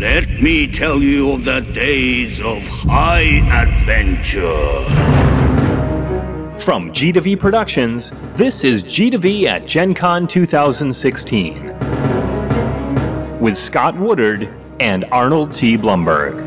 Let me tell you of the days of high adventure. From G2V Productions, this is G2V at Gen Con 2016 with Scott Woodard and Arnold T. Blumberg.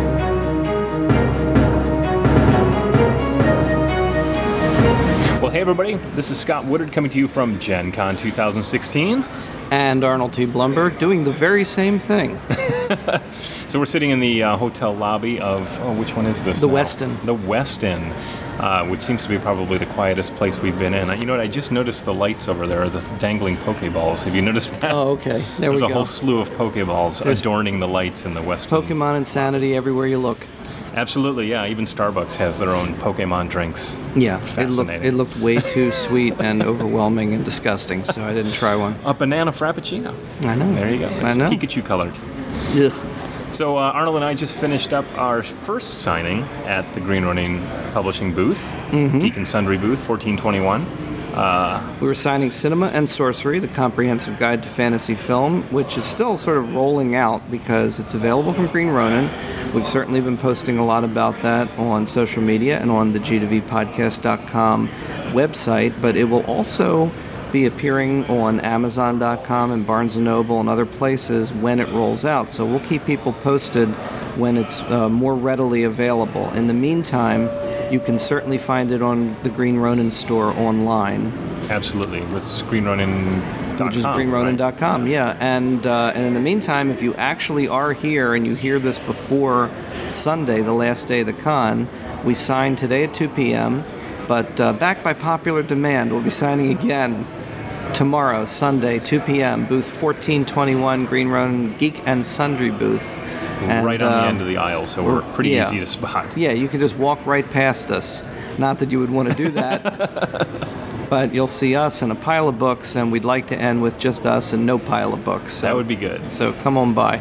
Well, hey everybody, this is Scott Woodard coming to you from Gen Con 2016. And Arnold T. Blumberg doing the very same thing. So we're sitting in the hotel lobby of, which one is this? The Westin. The Westin, which seems to be probably the quietest place we've been in. You know what, I just noticed the lights over there, the dangling Pokeballs. Have you noticed that? Oh, okay. There's a whole slew of Pokeballs adorning the lights in the Westin. Pokemon insanity everywhere you look. Absolutely, yeah. Even Starbucks has their own Pokemon drinks. Yeah, Fascinating. it looked way too sweet and overwhelming and disgusting, so I didn't try one. A banana frappuccino. I know. There you go. It's I know. Pikachu colored. Ugh. So Arnold and I just finished up our first signing at the Green Running Publishing booth, Geek and Sundry booth, 1421. We were signing Cinema and Sorcery, the comprehensive guide to fantasy film, which is still sort of rolling out because it's available from Green Ronin. We've certainly been posting a lot about that on social media and on the G2Vpodcast.com website, but it will also be appearing on Amazon.com and Barnes & Noble and other places when it rolls out. So we'll keep people posted when it's more readily available. In the meantime, you can certainly find it on the Green Ronin store online. Absolutely, with greenronin.com. Which is greenronin.com, right? yeah. And in the meantime, if you actually are here and you hear this before Sunday, the last day of the con, we signed today at 2 p.m., but backed by popular demand, we'll be signing again tomorrow, Sunday, 2 p.m., booth 1421, Green Ronin Geek and Sundry booth. And, right on the end of the aisle, so we're pretty easy to spot. Yeah, you can just walk right past us. Not that you would want to do that, but you'll see us and a pile of books, and we'd like to end with just us and no pile of books. So, that would be good. So come on by.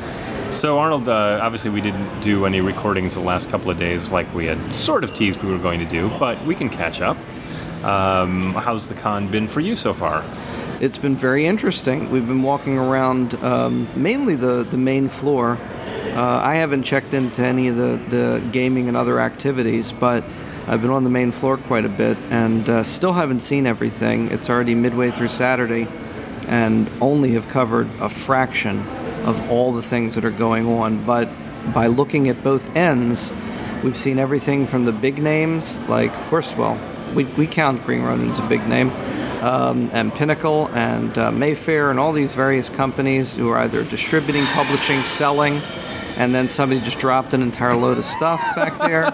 So Arnold, obviously we didn't do any recordings the last couple of days like we had sort of teased we were going to do, but we can catch up. How's the con been for you so far? It's been very interesting. We've been walking around mainly the main floor. I haven't checked into any of the gaming and other activities, but I've been on the main floor quite a bit and still haven't seen everything. It's already midway through Saturday and only have covered a fraction of all the things that are going on. But by looking at both ends, we've seen everything from the big names, like, of course, well, we count Green Ronin as a big name, and Pinnacle and Mayfair and all these various companies who are either distributing, publishing, selling, and then somebody just dropped an entire load of stuff back there.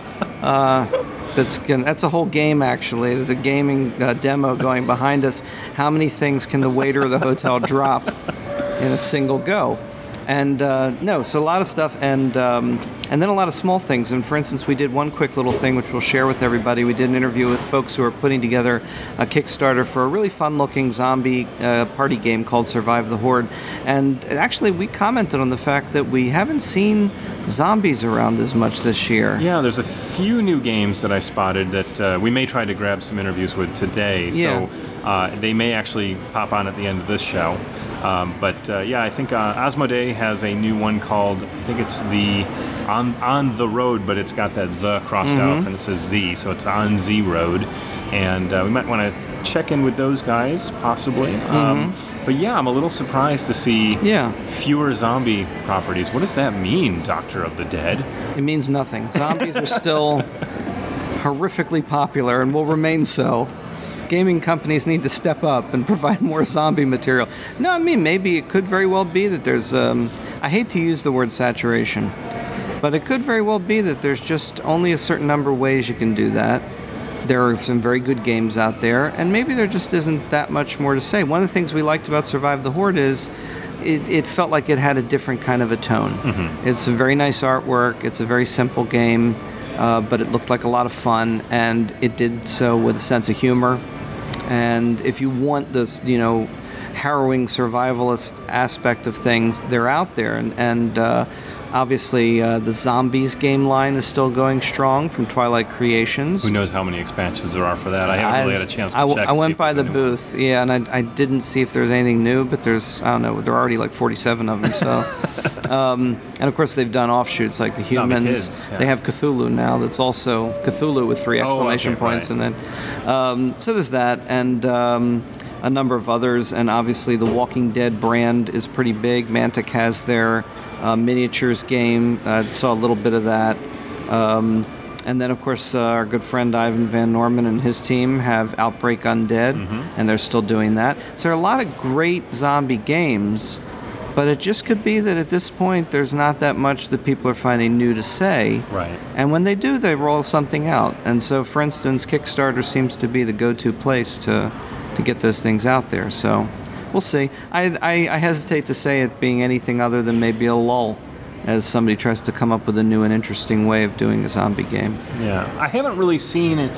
That's a whole game, actually. There's a gaming demo going behind us. How many things can the waiter of the hotel drop in a single go? And so a lot of stuff, and then a lot of small things. And for instance, we did one quick little thing which we'll share with everybody. We did an interview with folks who are putting together a Kickstarter for a really fun-looking zombie party game called Survive the Horde. And actually, we commented on the fact that we haven't seen zombies around as much this year. Yeah, there's a few new games that I spotted that we may try to grab some interviews with today. Yeah. So they may actually pop on at the end of this show. I think Asmodee has a new one called, I think it's the On the Road, but it's got that the crossed off and it says Z, so it's On Z Road. And we might want to check in with those guys, possibly. But yeah, I'm a little surprised to see fewer zombie properties. What does that mean, Doctor of the Dead? It means nothing. Zombies are still horrifically popular and will remain so. Gaming companies need to step up and provide more zombie material. No, I mean, maybe it could very well be that there's, I hate to use the word saturation, but it could very well be that there's just only a certain number of ways you can do that. There are some very good games out there, and maybe there just isn't that much more to say. One of the things we liked about Survive the Horde is it felt like it had a different kind of a tone. It's a very nice artwork, it's a very simple game, but it looked like a lot of fun, and it did so with a sense of humor. And if you want this, harrowing survivalist aspect of things, they're out there. And obviously, the Zombies game line is still going strong from Twilight Creations. Who knows how many expansions there are for that? I haven't really had a chance to check. I went by the booth, and I didn't see if there's anything new, but there's, I don't know, there are already like 47 of them. So, and of course they've done offshoots like the Humans. Kids, yeah. They have Cthulhu now. That's also Cthulhu with 3 exclamation points in it. So there's that, and a number of others, and obviously the Walking Dead brand is pretty big. Mantic has their miniatures game. Saw a little bit of that. And then, of course, our good friend Ivan Van Norman and his team have Outbreak Undead, and they're still doing that. So there are a lot of great zombie games, but it just could be that at this point there's not that much that people are finding new to say. Right. And when they do, they roll something out. And so, for instance, Kickstarter seems to be the go-to place to get those things out there. So we'll see. I hesitate to say it being anything other than maybe a lull as somebody tries to come up with a new and interesting way of doing a zombie game. Yeah. I haven't really seen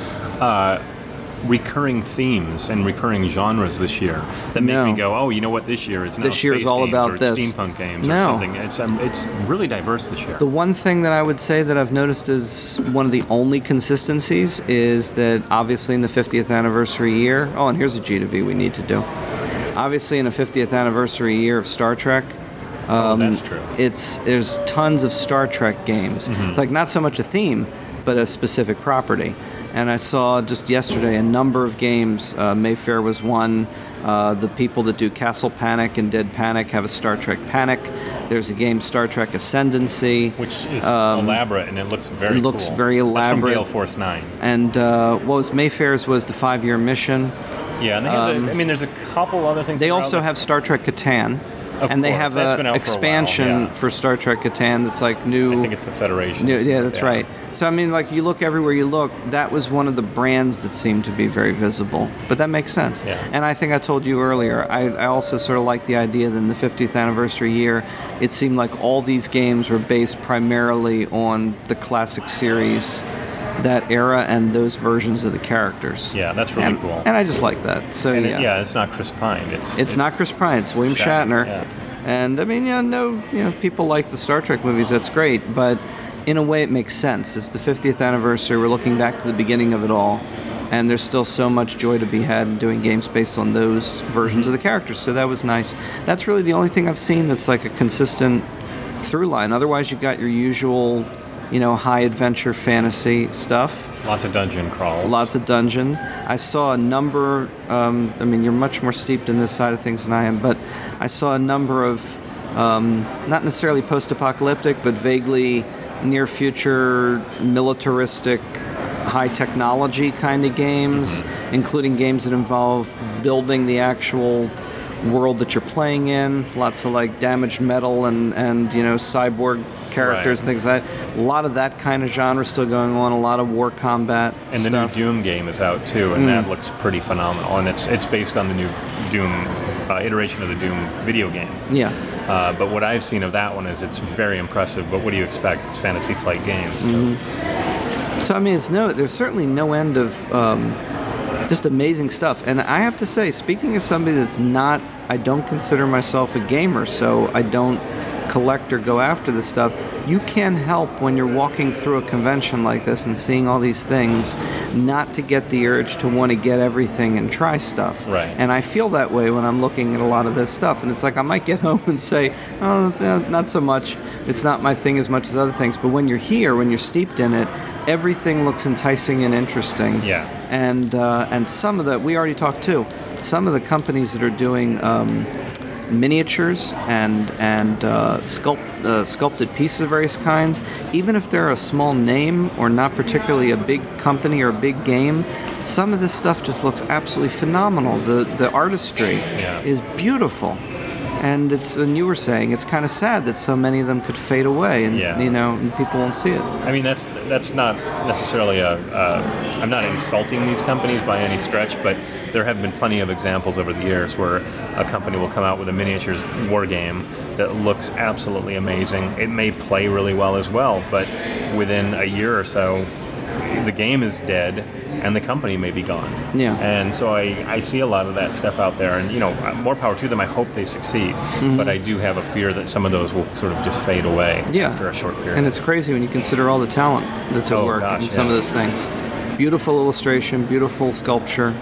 recurring themes and recurring genres this year that make me go, oh, you know what, this year is now this year is all about this steampunk games or something. It's really diverse this year. The one thing that I would say that I've noticed is one of the only consistencies is that obviously in the 50th anniversary year, and here's a G to V we need to do. Obviously in the 50th anniversary year of Star Trek, that's true. There's tons of Star Trek games. It's like not so much a theme, but a specific property. And I saw just yesterday a number of games. Mayfair was one. The people that do Castle Panic and Dead Panic have a Star Trek Panic. There's a game, Star Trek Ascendancy. Which is elaborate, and it looks very cool. It looks very elaborate. That's from Gale Force 9. And what was Mayfair's was the 5-year mission. Yeah, and they have there's a couple other things. They also have Star Trek Catan. And they have an expansion for Star Trek Catan that's like new. I think it's the Federation. Yeah, that's right. So, I mean, like, you look everywhere you look, that was one of the brands that seemed to be very visible. But that makes sense. Yeah. And I think I told you earlier, I also sort of like the idea that in the 50th anniversary year, it seemed like all these games were based primarily on the classic series, that era, and those versions of the characters. Yeah, that's really cool. And I just like that. So, it's not Chris Pine. It's not Chris Pine. It's William Shatner. Yeah. And I mean, if people like the Star Trek movies, that's great. But in a way, it makes sense. It's the 50th anniversary. We're looking back to the beginning of it all. And there's still so much joy to be had in doing games based on those versions of the characters. So that was nice. That's really the only thing I've seen that's like a consistent through line. Otherwise, you've got your usual, high adventure fantasy stuff. Lots of dungeon crawls. Lots of dungeon. I saw a number, you're much more steeped in this side of things than I am, but I saw a number of, not necessarily post-apocalyptic, but vaguely near-future, militaristic, high-technology kind of games, including games that involve building the actual world that you're playing in. Lots of, like, damaged metal and cyborg characters and things like that. A lot of that kind of genre still going on. A lot of war combat and stuff. The new Doom game is out too, and that looks pretty phenomenal. And it's based on the new Doom iteration of the Doom video game. Yeah. But what I've seen of that one is it's very impressive. But what do you expect? It's Fantasy Flight Games. So I mean, there's certainly no end of just amazing stuff. And I have to say, speaking as somebody I don't consider myself a gamer, so I don't collect or go after this stuff, you can help when you're walking through a convention like this and seeing all these things not to get the urge to want to get everything and try stuff. Right. And I feel that way when I'm looking at a lot of this stuff, and it's like I might get home and say, not so much, it's not my thing as much as other things, but when you're here, when you're steeped in it, everything looks enticing and interesting. Yeah. And some of we already talked too, some of the companies that are doing miniatures and sculpted pieces of various kinds, even if they're a small name or not particularly a big company or a big game, some of this stuff just looks absolutely phenomenal. The artistry is beautiful. And and you were saying, it's kind of sad that so many of them could fade away, and and people won't see it. I mean, that's not necessarily I'm not insulting these companies by any stretch, but there have been plenty of examples over the years where a company will come out with a miniatures war game that looks absolutely amazing. It may play really well as well, but within a year or so, the game is dead and the company may be gone. Yeah. And so I see a lot of that stuff out there, and more power to them. I hope they succeed, but I do have a fear that some of those will sort of just fade away after a short period. And it's crazy when you consider all the talent that's at work in some of those things. Beautiful illustration, beautiful sculpture.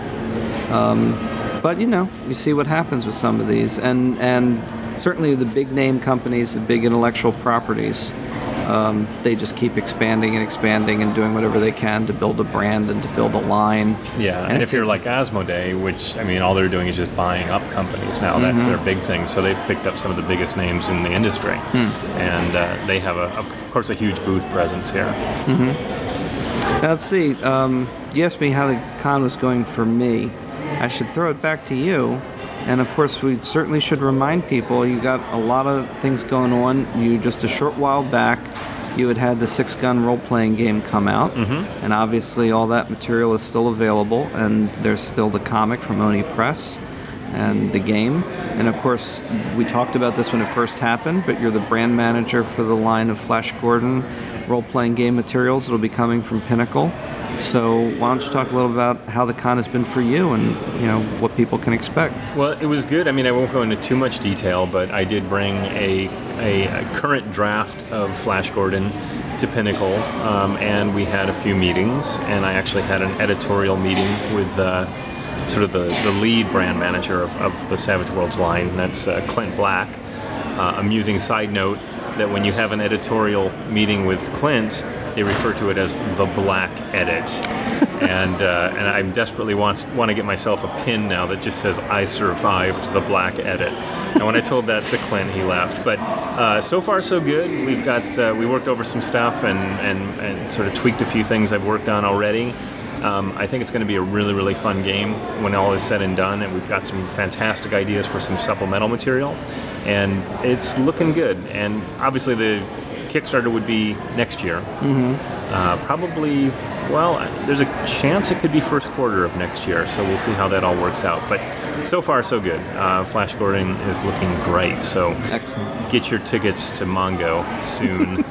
But you see what happens with some of these, and certainly the big name companies, the big intellectual properties, they just keep expanding and doing whatever they can to build a brand and to build a line. Yeah, and if you're like Asmodee, which, all they're doing is just buying up companies now. That's their big thing. So they've picked up some of the biggest names in the industry. And they have, of course, a huge booth presence here. Now, let's see. You asked me how the con was going for me. I should throw it back to you. And of course, we certainly should remind people you got a lot of things going on. You just a short while back, you had the 6-gun role-playing game come out, and obviously all that material is still available. And there's still the comic from Oni Press and the game. And of course, we talked about this when it first happened, but you're the brand manager for the line of Flash Gordon role-playing game materials that'll be coming from Pinnacle. So why don't you talk a little about how the con has been for you and what people can expect? Well, it was good. I won't go into too much detail, but I did bring a current draft of Flash Gordon to Pinnacle, and we had a few meetings, and I actually had an editorial meeting with sort of the lead brand manager of the Savage Worlds line. That's Clint Black. Amusing side note that when you have an editorial meeting with Clint, they refer to it as the Black Edit, and I desperately want to get myself a pin now that just says "I survived the Black Edit." And when I told that to Clint, he laughed. But so far so good. We worked over some stuff and sort of tweaked a few things I've worked on already. I think it's going to be a really, really fun game when all is said and done, and we've got some fantastic ideas for some supplemental material, and it's looking good. And obviously the Kickstarter would be next year. Probably, there's a chance it could be first quarter of next year, so we'll see how that all works out. But so far, so good. Flash Gordon is looking great, so excellent. Get your tickets to Mongo soon.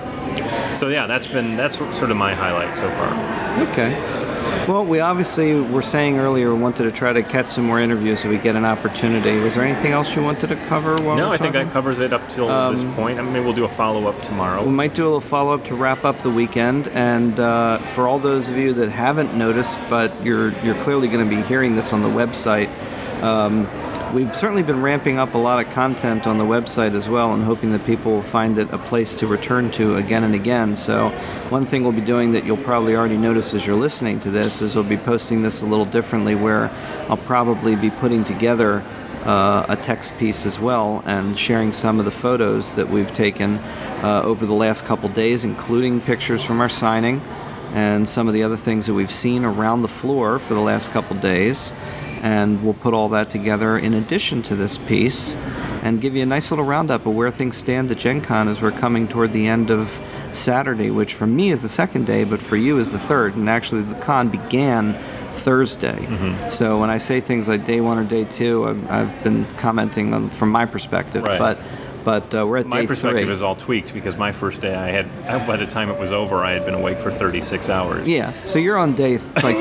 So yeah, that's sort of my highlight so far. Okay. Well, we obviously were saying earlier we wanted to try to catch some more interviews so we get an opportunity. Was there anything else you wanted to cover? No, I think that covers it up till this point. Maybe we'll do a follow-up tomorrow. We might do a little follow-up to wrap up the weekend. And for all those of you that haven't noticed, but you're clearly going to be hearing this on the website, we've certainly been ramping up a lot of content on the website as well, and hoping that people will find it a place to return to again and again. So one thing we'll be doing that you'll probably already notice as you're listening to this is we'll be posting this a little differently, where I'll probably be putting together a text piece as well and sharing some of the photos that we've taken over the last couple days, including pictures from our signing and some of the other things that we've seen around the floor for the last couple days. And we'll put all that together in addition to this piece and give you a nice little roundup of where things stand at Gen Con as we're coming toward the end of Saturday, which for me is the second day, but for you is the third. And actually the con began Thursday. So when I say things like day one or day two, I've been commenting on from my perspective. Right. But we're at day 3. My perspective is all tweaked because my first day by the time it was over, I had been awake for 36 hours. Yeah, so you're on day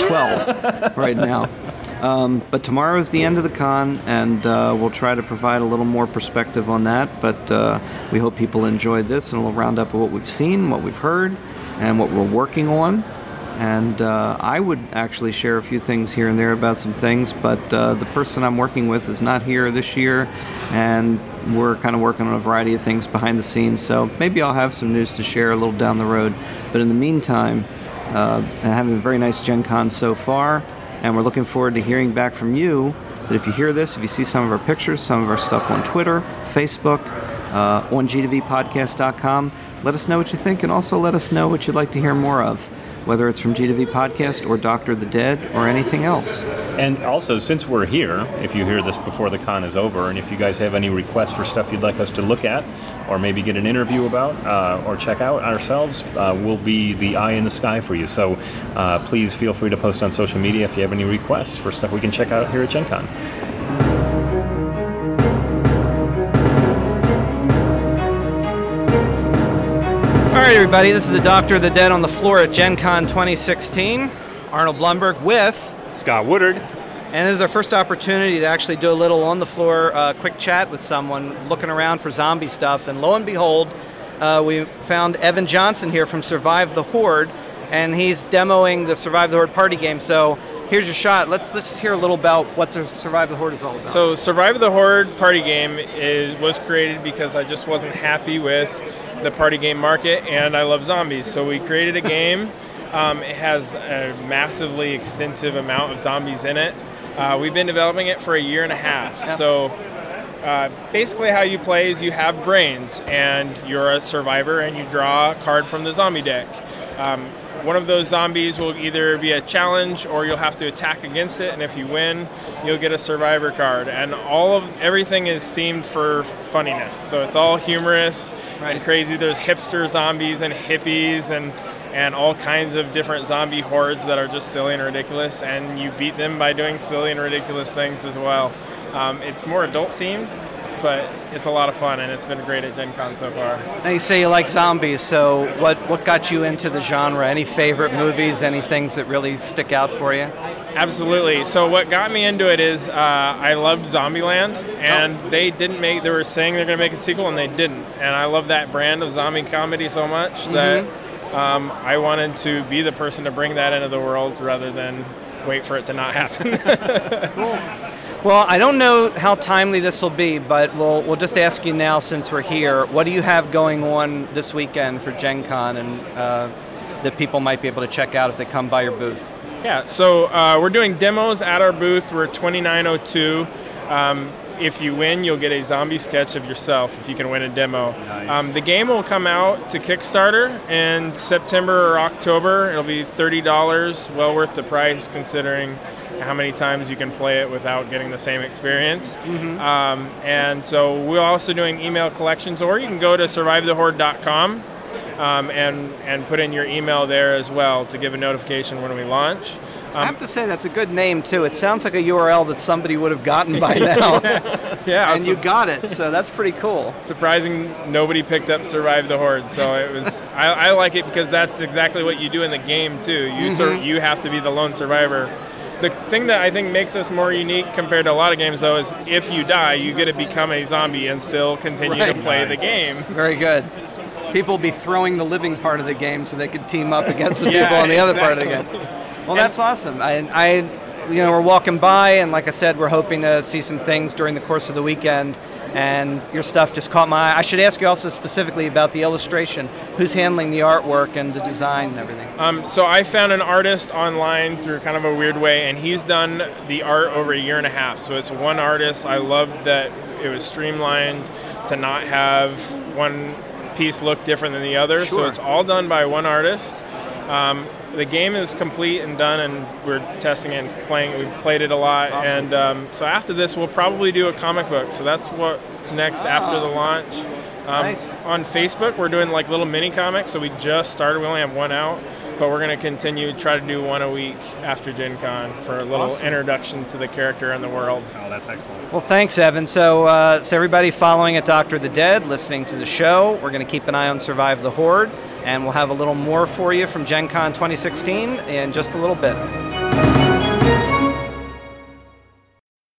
12 right now. But tomorrow is the end of the con, and we'll try to provide a little more perspective on that. But we hope people enjoyed this, and we'll round up of what we've seen, what we've heard, and what we're working on. And I would actually share a few things here and there about some things, but the person I'm working with is not here this year, and we're kind of working on a variety of things behind the scenes. So maybe I'll have some news to share a little down the road. But in the meantime, having a very nice Gen Con so far. And we're looking forward to hearing back from you, that if you hear this, if you see some of our pictures, some of our stuff on Twitter, Facebook, on g2vpodcast.com, let us know what you think, and also let us know what you'd like to hear more of, whether it's from G2V Podcast or Doctor the Dead or anything else. And also, since we're here, if you hear this before the con is over, and if you guys have any requests for stuff you'd like us to look at, or maybe get an interview about, or check out ourselves, we'll be the eye in the sky for you. So please feel free to post on social media if you have any requests for stuff we can check out here at Gen Con. All right, everybody, this is the Doctor of the Dead on the floor at Gen Con 2016. Arnold Blumberg with Scott Woodard. And this is our first opportunity to actually do a little on-the-floor quick chat with someone looking around for zombie stuff. And lo and behold, we found Evan Johnson here from Survive the Horde, and he's demoing the Survive the Horde party game. So here's your shot. Let's just hear a little about what Survive the Horde is all about. So Survive the Horde party game was created because I just wasn't happy with the party game market, and I love zombies. So we created a game. It has a massively extensive amount of zombies in it. We've been developing it for a year and a half. Yep. So basically how you play is you have brains, and you're a survivor, and you draw a card from the zombie deck. One of those zombies will either be a challenge, or you'll have to attack against it, and if you win, you'll get a survivor card. And everything is themed for funniness. So it's all humorous and crazy. There's hipster zombies and hippies and all kinds of different zombie hordes that are just silly and ridiculous, and you beat them by doing silly and ridiculous things as well. It's more adult themed, but it's a lot of fun, and it's been great at Gen Con so far. Now you say you like zombies, so what got you into the genre? Any favorite movies, any things that really stick out for you? Absolutely. So what got me into it is I loved Zombieland, and they were saying they're going to make a sequel, and they didn't. And I love that brand of zombie comedy so much that I wanted to be the person to bring that into the world rather than wait for it to not happen. Cool. Well, I don't know how timely this will be, but we'll just ask you now since we're here. What do you have going on this weekend for Gen Con and that people might be able to check out if they come by your booth? Yeah, so we're doing demos at our booth. We're 2902. If you win, you'll get a zombie sketch of yourself if you can win a demo. Nice. The game will come out to Kickstarter in September or October. It'll be $30, well worth the price considering how many times you can play it without getting the same experience. And so we're also doing email collections, or you can go to survivethehorde.com and put in your email there as well to give a notification when we launch. I have to say that's a good name too. It sounds like a URL that somebody would have gotten by now. Yeah, and you got it, so that's pretty cool. Surprising nobody picked up Survive the Horde, so it was. I like it because that's exactly what you do in the game too. You have to be the lone survivor. The thing that I think makes us more unique compared to a lot of games, though, is if you die, you get to become a zombie and still continue to play the game. Very good. People will be throwing the living part of the game so they could team up against the people on the other part of the game. Well, that's awesome. We're walking by, and like I said, we're hoping to see some things during the course of the weekend, and your stuff just caught my eye. I should ask you also specifically about the illustration. Who's handling the artwork and the design and everything? So I found an artist online through kind of a weird way, and he's done the art over a year and a half. So it's one artist. I loved that it was streamlined to not have one piece look different than the other. Sure. So it's all done by one artist. The game is complete and done, and we're testing and playing. We've played it a lot, awesome. And so after this, we'll probably do a comic book. So that's what's next after the launch. Nice. On Facebook, we're doing like little mini comics. So we just started. We only have one out, but we're going to continue to try to do one a week after Gen Con for a little introduction to the character and the world. Oh, that's excellent. Well, thanks, Evan. So everybody following at Doctor of the Dead, listening to the show, we're going to keep an eye on Survive the Horde, and we'll have a little more for you from Gen Con 2016 in just a little bit.